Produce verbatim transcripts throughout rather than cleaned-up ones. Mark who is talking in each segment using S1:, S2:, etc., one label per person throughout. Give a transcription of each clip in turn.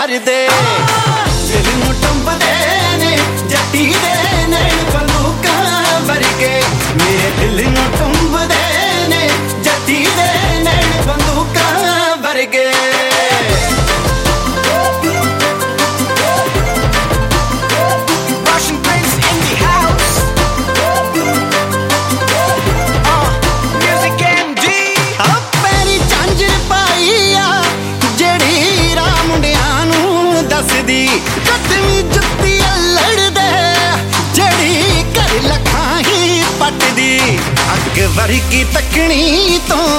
S1: ਕਰਦੇ ਦਿਲ ਨੂੰ ਟੁੰਬਦੇ ਨੇ ਜੱਟੀ ਦੇ ਨੈਣ ਬੰਦੂਕਾਂ ਵਰਗੇ ਮੇਰੇ ਦਿਲ ਨੂੰ ਟੁੰਬਦੇ ਨੇ ਜੱਟੀ ਦੇ ਨੈਣ ਬੰਦੂਕਾਂ ਵਰਗੇ ਕਦਮੀ ਜੁੱਤੀ ਲੜਦੇ ਜਿਹੜੀ ਘਰ ਲੱਖਾਂ ਹੀ ਪੱਟਦੀ ਅੱਗ ਵਰਗੀ ਤੱਕਣੀ ਤੋਂ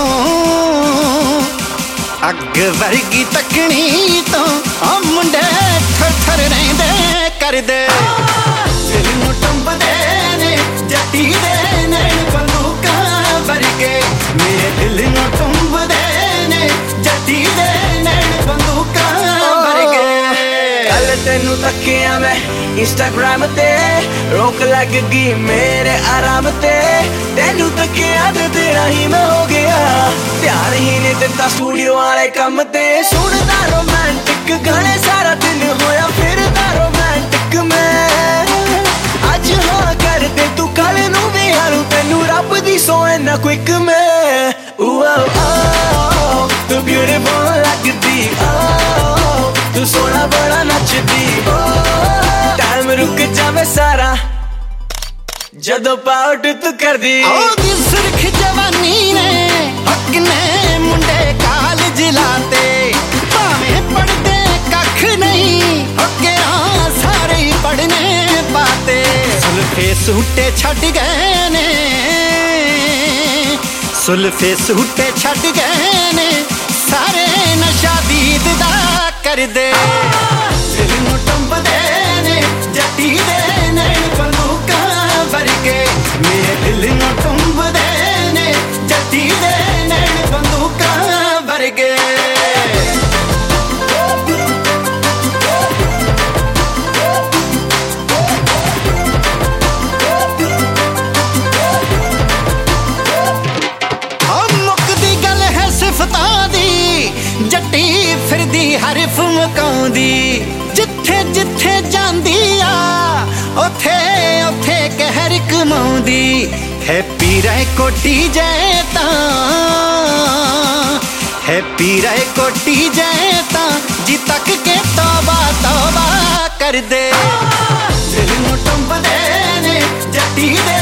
S1: ਅੱਗ ਵਰਗੀ ਤੱਕਣੀ ਤੋਂ ਆ ਮੁੰਡੇ ਥਰ ਥਰ ਰਹਿੰਦੇ ਕਰਦੇ ਦਿਲ ਨੂੰ ਟੁੰਬਦੇ ਨੇ ਜੱਟੀ ਦੇ ਨੈਣ ਬੰਦੂਕਾਂ ਵਰਗੇ ਮੇਰੇ ਦਿਲ ਨੂੰ ਟੁੰਬਦੇ ਨੇ ਜੱਟੀ ਦੇ ਨੈਣ ਬੰਦੂਕਾਂ ਵਰਗੇ
S2: ਤੈਨੂੰ ਤੱਕਿਆ ਮੈਂ ਇੰਸਟਾਗ੍ਰਾਮ ਤੇ ਰੋਕ ਲੱਗ ਗਈ ਮੇਰੇ ਆਰਾਮ ਤੇ ਤੈਨੂੰ ਤੱਕਿਆ ਤੇ ਤੇਰਾ ਹੀ ਮੈਂ ਹੋ ਗਿਆ ਧਿਆਨ ਹੀ ਨਹੀਂ ਦਿੱਤਾ ਸਟੂਡੀਓ ਵਾਲੇ ਕੰਮ ਤੇ ਸੁਣਦਾ ਰੋਮਾਂਟਿਕ ਗਾਣੇ ਸਾਰਾ ਦਿਨ ਹੋਇਆ ਫਿਰਦਾ ਰੋਮਾਂਟਿਕ ਮੈਂ ਅੱਜ ਹਾਂ ਕਰਦੇ ਤੂੰ ਕੱਲ ਨੂੰ ਵੀ ਹਾਰੂ ਤੈਨੂੰ ਰੱਬ ਦੀ ਸੋ ਇੰਨਾ ਕੁਇਕ ਮੈਂ ਓ ਓ ਤੂੰ ਬਿਊਟੀਫੁਲ ਲੱਗਦੀ ਓ ਤੂੰ ਸੋਹਣਾ ਬੜਾ ਨੱਚਦੀ ਟਾਈਮ ਰੁਕ ਜਾਵੇ ਸਾਰਾ ਜਦੋਂ ਪਾਉਟ ਤੂੰ ਕਰਦੀ
S1: ਉਹਦੀ ਸੁਰਖ ਜਵਾਨੀ ਨੇ ਹੱਕ ਨੇ ਮੁੰਡੇ ਕਾਲਜ ਲਾਤੇ ਭਾਵੇਂ ਪੜਦੇ ਕੱਖ ਨਹੀਂ ਅੱਗਿਆਂ ਸਾਰੇ ਹੀ ਪੜਨੇ ਪਾਤੇ ਸੁਲਫੇ ਸੂਟੇ ਛੱਡ ਗਏ ਨੇ ਸੁਲਫੇ ਸੂਟੇ ਛੱਡ ਗਏ ਨੇ ਸਾਰੇ ਨਸ਼ਾ ਦੀਦ ਦਾ ਕਰਦੇ ਦਿਲ ਨੂੰ ਟੁੰਬਦੇ ਨੇ ਜੱਟੀ ਦੇ ਨੈਣ ਬੰਦੂਕਾਂ ਵਰਗੇ ਮੇਰੇ ਦਿਲ ਨੂੰ ਟੁੰਬਦੇ ਨੇ ਜੱਟੀ ਦੇ ਨੈਣ ਬੰਦੂਕਾਂ ਵਰਗੇ ਜੱਟੀ ਫਿਰਦੀ ਹਰਫ ਮਕਾਉਂਦੀ ਜਿੱਥੇ ਜਿੱਥੇ ਜਾਂਦੀ ਆ ਉੱਥੇ ਉੱਥੇ ਕਹਿਰ ਕਮਾਉਂਦੀ ਹੈਪੀ ਰਹਿ ਕੋਟੀ ਜੈ ਤਾਂ ਹੈਪੀ ਰਹਿ ਕੋਟੀ ਜੈ ਤਾਂ ਜੀ ਤੱਕ ਕੇ ਤੌਬਾ ਤੌਬਾ ਕਰਦੇ ਦਿਲ ਨੂੰ ਟੁੰਬਦੇ ਨੇ ਜੱਟੀ ਦੇ